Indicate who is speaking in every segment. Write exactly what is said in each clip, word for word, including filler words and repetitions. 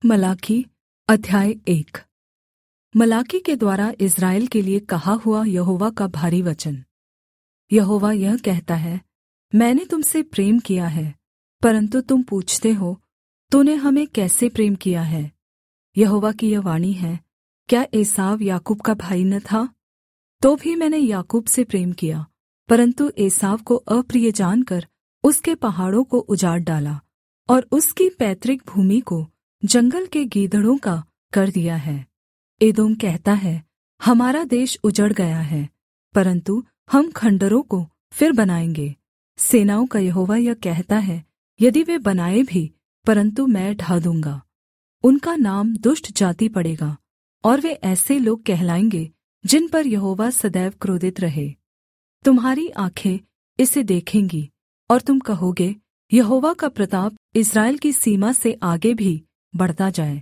Speaker 1: मलाकी अध्याय एक। मलाकी के द्वारा इस्राएल के लिए कहा हुआ यहोवा का भारी वचन। यहोवा यह कहता है, मैंने तुमसे प्रेम किया है, परन्तु तुम पूछते हो, तूने हमें कैसे प्रेम किया है। यहोवा की यह वाणी है, क्या एसाव याकूब का भाई न था? तो भी मैंने याकूब से प्रेम किया, परन्तु एसाव को अप्रिय जानकर उसके पहाड़ों को उजाड़ डाला और उसकी पैतृक भूमि को जंगल के गीदड़ों का कर दिया है। एदोम कहता है, हमारा देश उजड़ गया है, परन्तु हम खंडरों को फिर बनाएंगे। सेनाओं का यहोवा यह कहता है, यदि वे बनाए भी, परन्तु मैं ढा दूँगा। उनका नाम दुष्ट जाति पड़ेगा, और वे ऐसे लोग कहलाएंगे जिन पर यहोवा सदैव क्रोधित रहे। तुम्हारी आँखें इसे देखेंगी, और तुम कहोगे, यहोवा का प्रताप इस्राएल की सीमा से आगे भी बढ़ता जाए।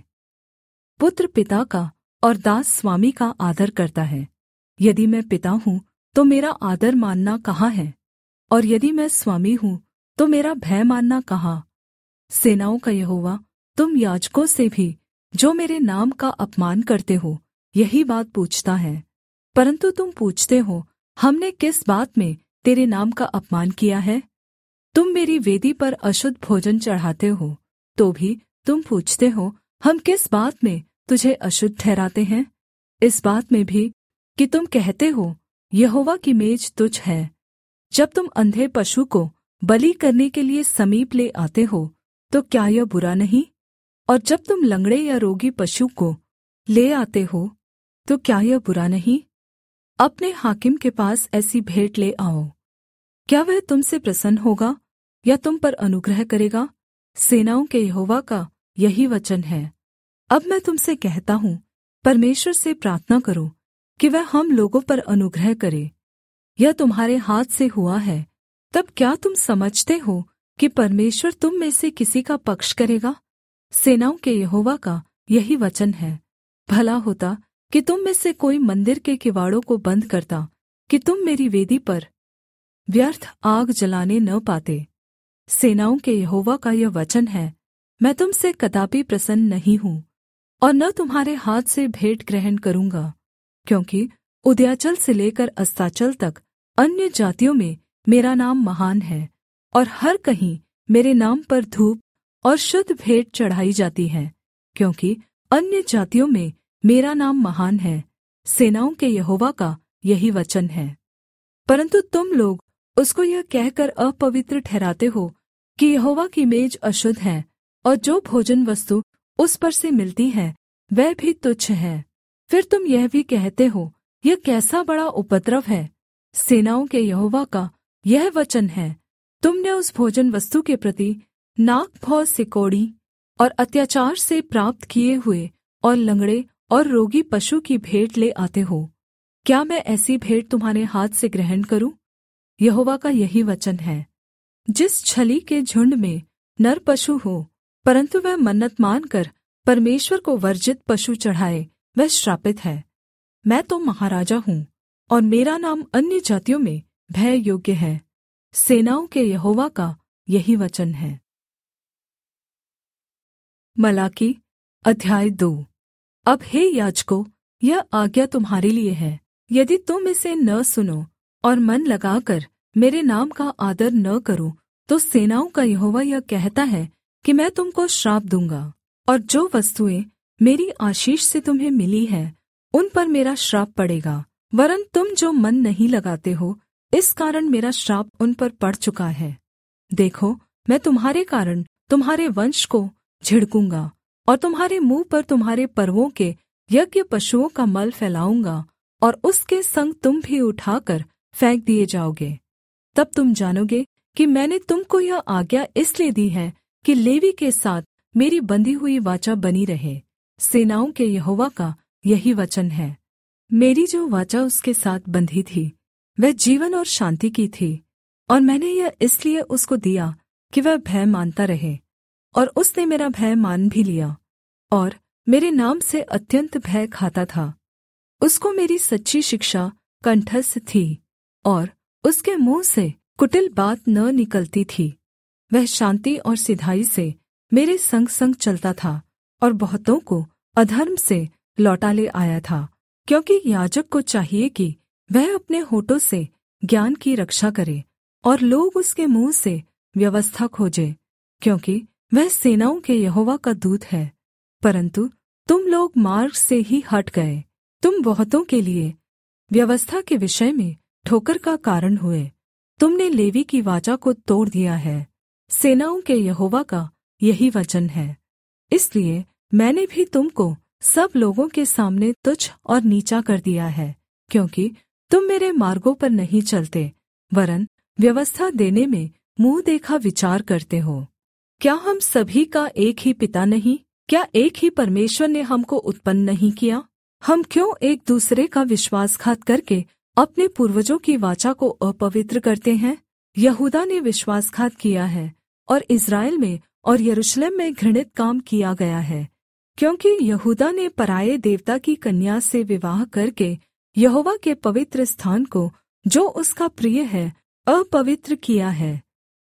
Speaker 1: पुत्र पिता का और दास स्वामी का आदर करता है। यदि मैं पिता हूँ तो मेरा आदर मानना कहाँ है, और यदि मैं स्वामी हूँ तो मेरा भय मानना कहाँ। सेनाओं का यहोवा तुम याजकों से भी, जो मेरे नाम का अपमान करते हो, यही बात पूछता है। परन्तु तुम पूछते हो, हमने किस बात में तेरे नाम का अपमान किया है? तुम मेरी वेदी पर अशुद्ध भोजन चढ़ाते हो, तो भी तुम पूछते हो, हम किस बात में तुझे अशुद्ध ठहराते हैं? इस बात में भी कि तुम कहते हो, यहोवा की मेज तुच्छ है। जब तुम अंधे पशु को बलि करने के लिए समीप ले आते हो, तो क्या यह बुरा नहीं? और जब तुम लंगड़े या रोगी पशु को ले आते हो, तो क्या यह बुरा नहीं? अपने हाकिम के पास ऐसी भेंट ले आओ। क्या वह तुमसे प्रसन्न होगा या तुम पर अनुग्रह करेगा? सेनाओं के यहोवा का यही वचन है। अब मैं तुमसे कहता हूँ, परमेश्वर से प्रार्थना करो कि वह हम लोगों पर अनुग्रह करे। यह तुम्हारे हाथ से हुआ है, तब क्या तुम समझते हो कि परमेश्वर तुम में से किसी का पक्ष करेगा? सेनाओं के यहोवा का यही वचन है। भला होता कि तुम में से कोई मंदिर के किवाड़ों को बंद करता, कि तुम मेरी वेदी पर व्यर्थ आग जलाने न पाते। सेनाओं के यहोवा का यह वचन है, मैं तुम से कदापि प्रसन्न नहीं हूँ, और न तुम्हारे हाथ से भेंट ग्रहण करूँगा, क्योंकि उदयाचल से लेकर अस्ताचल तक अन्य जातियों में मेरा नाम महान है, और हर कहीं मेरे नाम पर धूप और शुद्ध भेंट चढ़ाई जाती है, क्योंकि अन्य जातियों में मेरा नाम महान है। सेनाओं के यहोवा का यही वचन है। परन्तु तुम लोग उसको यह कहकर अपवित्र ठहराते हो कि यहोवा की मेज अशुद्ध है, और जो भोजन वस्तु उस पर से मिलती है वह भी तुच्छ है। फिर तुम यह भी कहते हो, यह कैसा बड़ा उपद्रव है। सेनाओं के यहोवा का यह वचन है, तुमने उस भोजन वस्तु के प्रति नाक भौं सिकोड़ी और अत्याचार से प्राप्त किए हुए और लंगड़े और रोगी पशु की भेंट ले आते हो। क्या मैं ऐसी भेंट तुम्हारे हाथ से ग्रहण करूँ? यहोवा का यही वचन है। जिस छली के झुंड में नर पशु हो, परन्तु वह मन्नत मानकर परमेश्वर को वर्जित पशु चढ़ाए, वह श्रापित है। मैं तो महाराजा हूँ, और मेरा नाम अन्य जातियों में भय योग्य है। सेनाओं के यहोवा का यही वचन है। मलाकी अध्याय दो। अब हे याजकों, यह आज्ञा तुम्हारे लिए है, यदि तुम इसे न सुनो और मन लगाकर मेरे नाम का आदर न करो, तो सेनाओं का यहोवा यह कहता है कि मैं तुमको श्राप दूँगा, और जो वस्तुएँ मेरी आशीष से तुम्हें मिली हैं, उन पर मेरा श्राप पड़ेगा। वरन् तुम जो मन नहीं लगाते हो, इस कारण मेरा श्राप उन पर पड़ चुका है। देखो, मैं तुम्हारे कारण तुम्हारे वंश को झिड़कूंगा, और तुम्हारे मुँह पर तुम्हारे पर्वों के यज्ञ पशुओं का मल फैलाऊँगा, और उसके संग तुम भी उठाकर फेंक दिए जाओगे। तब तुम जानोगे कि मैंने तुमको यह आज्ञा इसलिए दी है कि लेवी के साथ मेरी बंधी हुई वाचा बनी रहे। सेनाओं के यहोवा का यही वचन है। मेरी जो वाचा उसके साथ बंधी थी, वह जीवन और शान्ति की थी, और मैंने यह इसलिए उसको दिया कि वह भय मानता रहे, और उसने मेरा भय मान भी लिया, और मेरे नाम से अत्यन्त भय खाता था। उसको मेरी सच्ची शिक्षा कंठस्थ थी, और उसके मुँह से कुटिल बात न निकलती थी। वह शान्ति और सिधाई से मेरे संग संग चलता था, और बहुतों को अधर्म से लौटा ले आया था, क्योंकि याजक को चाहिए कि वह अपने होठों से ज्ञान की रक्षा करे और लोग उसके मुँह से व्यवस्था खोजे, क्योंकि वह सेनाओं के यहोवा का दूत है। परन्तु तुम लोग मार्ग से ही हट गए, तुम बहुतों के लिए व्यवस्था के विषय में ठोकर का कारण हुए। तुमने लेवी की वाचा को तोड़ दिया है। सेनाओं के यहोवा का यही वचन है। इसलिए मैंने भी तुमको सब लोगों के सामने तुच्छ और नीचा कर दिया है, क्योंकि तुम मेरे मार्गों पर नहीं चलते, वरन् व्यवस्था देने में मुँह देखा विचार करते हो। क्या हम सभी का एक ही पिता नहीं? क्या एक ही परमेश्वर ने हमको उत्पन्न नहीं किया? हम क्यों एक दूसरे का विश्वासघात करके अपने पूर्वजों की वाचा को अपवित्र करते हैं? यहूदा ने विश्वासघात किया है और इस्राएल में और यरूशलेम में घृणित काम किया गया है, क्योंकि यहूदा ने पराये देवता की कन्या से विवाह करके यहोवा के पवित्र स्थान को, जो उसका प्रिय है, अपवित्र किया है।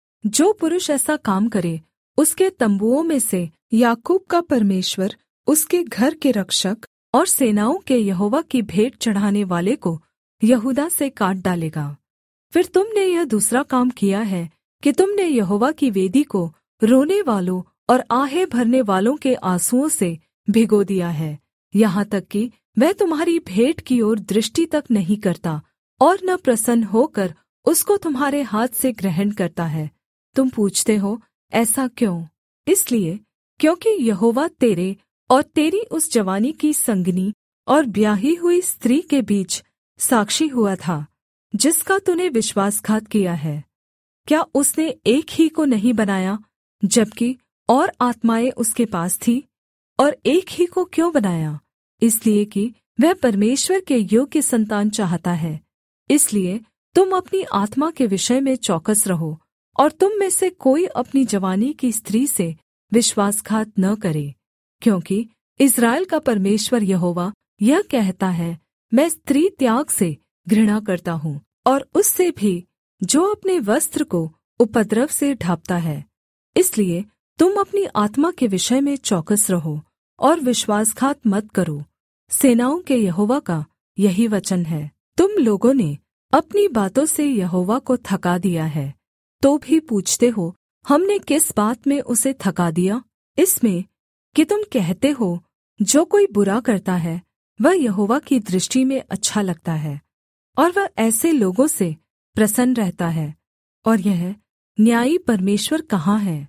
Speaker 1: जो पुरुष ऐसा काम करे, उसके तंबुओं में से याकूब का परमेश्वर उसके घर के रक्षक और सेनाओं के यहोवा की भेंट चढ़ाने वाले को यहूदा से काट डालेगा। फिर तुमने यह दूसरा काम किया है कि तुमने यहोवा की वेदी को रोने वालों और आहें भरने वालों के आंसुओं से भिगो दिया है, यहाँ तक कि वह तुम्हारी भेंट की ओर दृष्टि तक नहीं करता और न प्रसन्न होकर उसको तुम्हारे हाथ से ग्रहण करता है। तुम पूछते हो, ऐसा क्यों? इसलिए क्योंकि यहोवा तेरे और तेरी उस जवानी की संगनी और ब्याही हुई स्त्री के बीच साक्षी हुआ था, जिसका तूने विश्वासघात किया है। क्या उसने एक ही को नहीं बनाया, जबकि और आत्माएँ उसके पास थी? और एक ही को क्यों बनाया? इसलिए कि वह परमेश्वर के योग्य संतान चाहता है। इसलिए तुम अपनी आत्मा के विषय में चौकस रहो, और तुम में से कोई अपनी जवानी की स्त्री से विश्वासघात न करे, क्योंकि इस्राएल का परमेश्वर यहोवा यह कहता है, मैं स्त्री त्याग से घृणा करता हूँ, और उससे भी जो अपने वस्त्र को उपद्रव से ढाँपता है। इसलिए तुम अपनी आत्मा के विषय में चौकस रहो और विश्वासघात मत करो। सेनाओं के यहोवा का यही वचन है। तुम लोगों ने अपनी बातों से यहोवा को थका दिया है, तो भी पूछते हो, हमने किस बात में उसे थका दिया? इसमें कि तुम कहते हो, जो कोई बुरा करता है वह यहोवा की दृष्टि में अच्छा लगता है, और वह ऐसे लोगों से प्रसन्न रहता है। और यह न्यायी परमेश्वर कहाँ है?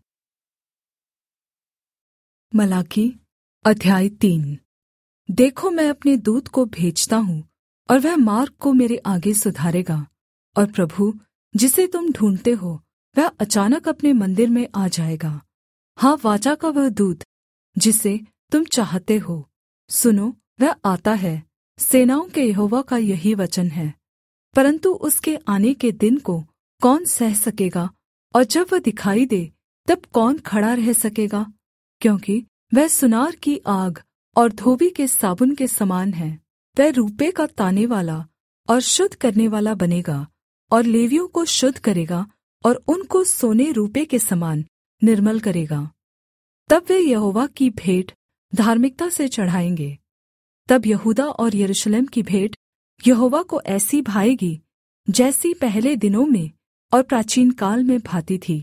Speaker 1: मलाकी अध्याय तीन। देखो, मैं अपने दूत को भेजता हूँ, और वह मार्ग को मेरे आगे सुधारेगा। और प्रभु जिसे तुम ढूंढते हो वह अचानक अपने मंदिर में आ जाएगा। हाँ, वाचा का वह दूत जिसे तुम चाहते हो, सुनो, वह आता है। सेनाओं के यहोवा का यही वचन है। परन्तु उसके आने के दिन को कौन सह सकेगा? और जब वह दिखाई दे तब कौन खड़ा रह सकेगा? क्योंकि वह सुनार की आग और धोबी के साबुन के समान है। वह रूपे का ताने वाला और शुद्ध करने वाला बनेगा, और लेवियों को शुद्ध करेगा और उनको सोने रूपे के समान निर्मल करेगा। तब वे यहोवा की भेंट धार्मिकता से चढ़ाएंगे। तब यहूदा और यरूशलेम की भेंट यहोवा को ऐसी भाएगी जैसी पहले दिनों में और प्राचीन काल में भाती थी।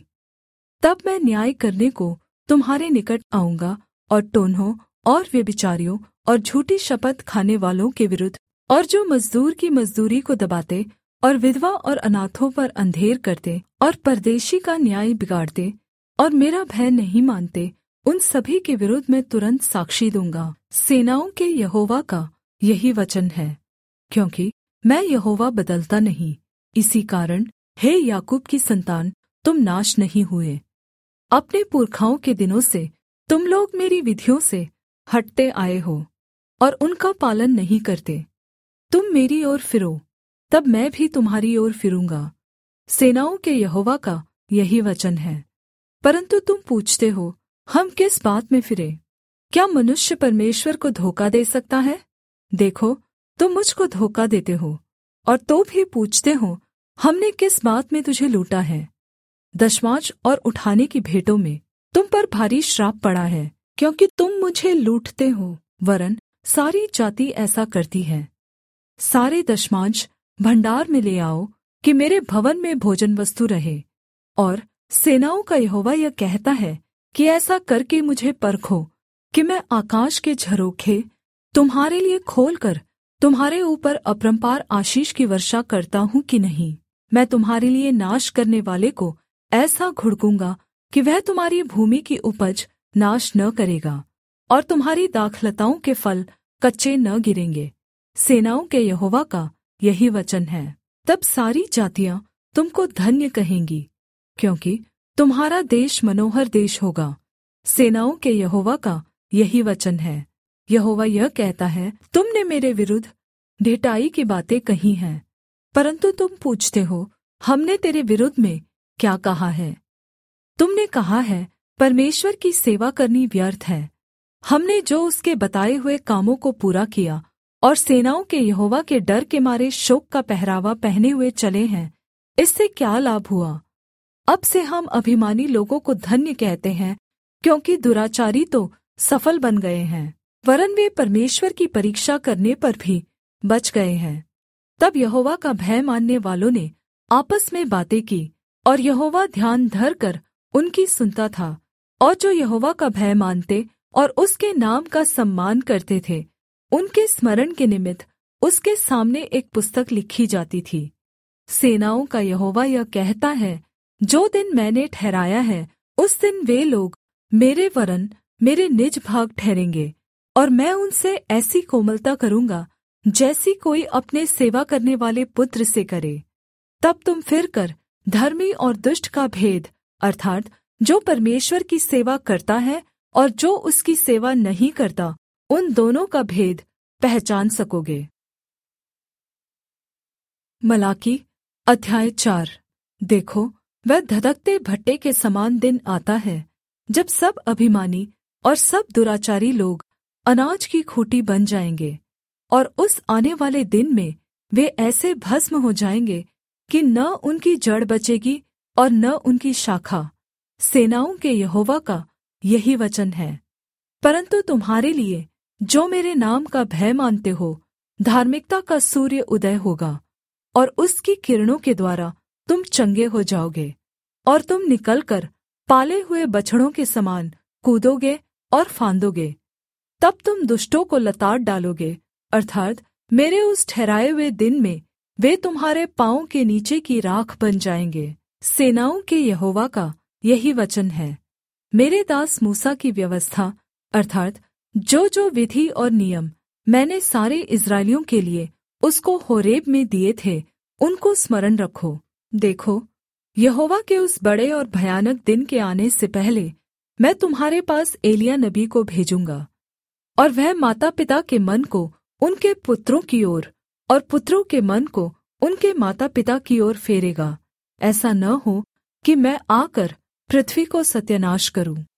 Speaker 1: तब मैं न्याय करने को तुम्हारे निकट आऊँगा, और टोन्हों और व्यभिचारियों और झूठी शपथ खाने वालों के विरुद्ध, और जो मजदूर की मजदूरी को दबाते और विधवा और अनाथों पर अंधेर करते और परदेशी का न्याय बिगाड़ते और मेरा भय नहीं मानते, उन सभी के विरुद्ध मैं तुरन्त साक्षी दूँगा। सेनाओं के यहोवा का यही वचन है। क्योंकि मैं यहोवा बदलता नहीं, इसी कारण हे याकूब की संतान, तुम नाश नहीं हुए। अपने पुरखाओं के दिनों से तुम लोग मेरी विधियों से हटते आए हो और उनका पालन नहीं करते। तुम मेरी ओर फिरो, तब मैं भी तुम्हारी ओर फिरूँगा। सेनाओं के यहोवा का यही वचन है। परन्तु तुम पूछते हो, हम किस बात में फिरें? क्या मनुष्य परमेश्वर को धोखा दे सकता है? देखो, तुम मुझको धोखा देते हो, और तो भी पूछते हो, हमने किस बात में तुझे लूटा है? दशमांश और उठाने की भेंटों में तुम पर भारी श्राप पड़ा है। क्योंकि तुम मुझे लूटते हो, वरन् सारी जाति ऐसा करती है। सारे दशमांश भण्डार में ले आओ कि मेरे भवन में भोजन वस्तु रहे। और सेनाओं का यहोवा यह कहता है कि ऐसा करके मुझे परखो कि मैं आकाश के झरोखे तुम्हारे लिए खोलकर तुम्हारे ऊपर अपरम्पार आशीष की वर्षा करता हूँ कि नहीं। मैं तुम्हारे लिए नाश करने वाले को ऐसा घुड़कूंगा कि वह तुम्हारी भूमि की उपज नाश न करेगा, और तुम्हारी दाखलताओं के फल कच्चे न गिरेंगे। सेनाओं के यहोवा का यही वचन है। तब सारी जातियाँ तुमको धन्य कहेंगी, क्योंकि तुम्हारा देश मनोहर देश होगा। सेनाओं के यहोवा का यही वचन है। यहोवा यह कहता है, तुमने मेरे विरुद्ध ढिठाई की बातें कही हैं, परन्तु तुम पूछते हो, हमने तेरे विरुद्ध में क्या कहा है? तुमने कहा है, परमेश्वर की सेवा करनी व्यर्थ है। हमने जो उसके बताए हुए कामों को पूरा किया और सेनाओं के यहोवा के डर के मारे शोक का पहरावा पहने हुए चले हैं, इससे क्या लाभ हुआ? अब से हम अभिमानी लोगों को धन्य कहते हैं, क्योंकि दुराचारी तो सफल बन गए हैं, वरन् वे परमेश्वर की परीक्षा करने पर भी बच गए हैं। तब यहोवा का भय मानने वालों ने आपस में बातें की, और यहोवा ध्यान धरकर उनकी सुनता था। और जो यहोवा का भय मानते और उसके नाम का सम्मान करते थे, उनके स्मरण के निमित्त उसके सामने एक पुस्तक लिखी जाती थी। सेनाओं का यहोवा यह कहता है, जो दिन मैंने ठहराया है, उस दिन वे लोग मेरे वरन् मेरे निज भाग ठहरेंगे, और मैं उनसे ऐसी कोमलता करूँगा जैसी कोई अपने सेवा करने वाले पुत्र से करे। तब तुम फिरकर धर्मी और दुष्ट का भेद, अर्थात् जो परमेश्वर की सेवा करता है और जो उसकी सेवा नहीं करता, उन दोनों का भेद पहचान सकोगे। मलाकी अध्याय चार। देखो, वह धधकते भट्टे के समान दिन आता है, जब सब अभिमानी और सब दुराचारी लोग अनाज की खूँटी बन जाएंगे, और उस आने वाले दिन में वे ऐसे भस्म हो जाएंगे कि न उनकी जड़ बचेगी और न उनकी शाखा। सेनाओं के यहोवा का यही वचन है। परन्तु तुम्हारे लिए, जो मेरे नाम का भय मानते हो, धार्मिकता का सूर्य उदय होगा, और उसकी किरणों के द्वारा तुम चंगे हो जाओगे, और तुम निकलकर पाले हुए बछड़ों के समान कूदोगे और फांदोगे। तब तुम दुष्टों को लताड़ डालोगे, अर्थात् मेरे उस ठहराए हुए दिन में वे तुम्हारे पाँवों के नीचे की राख बन जाएंगे। सेनाओं के यहोवा का यही वचन है। मेरे दास मूसा की व्यवस्था, अर्थात् जो जो विधि और नियम मैंने सारे इस्राएलियों के लिए उसको होरेब में दिए थे, उनको स्मरण रखो। देखो, यहोवा के उस बड़े और भयानक दिन के आने से पहले मैं तुम्हारे पास एलिय्याह नबी को भेजूँगा, और वह माता पिता के मन को उनके पुत्रों की ओर और पुत्रों के मन को उनके माता पिता की ओर फेरेगा, ऐसा न हो कि मैं आकर पृथ्वी को सत्यानाश करूँ।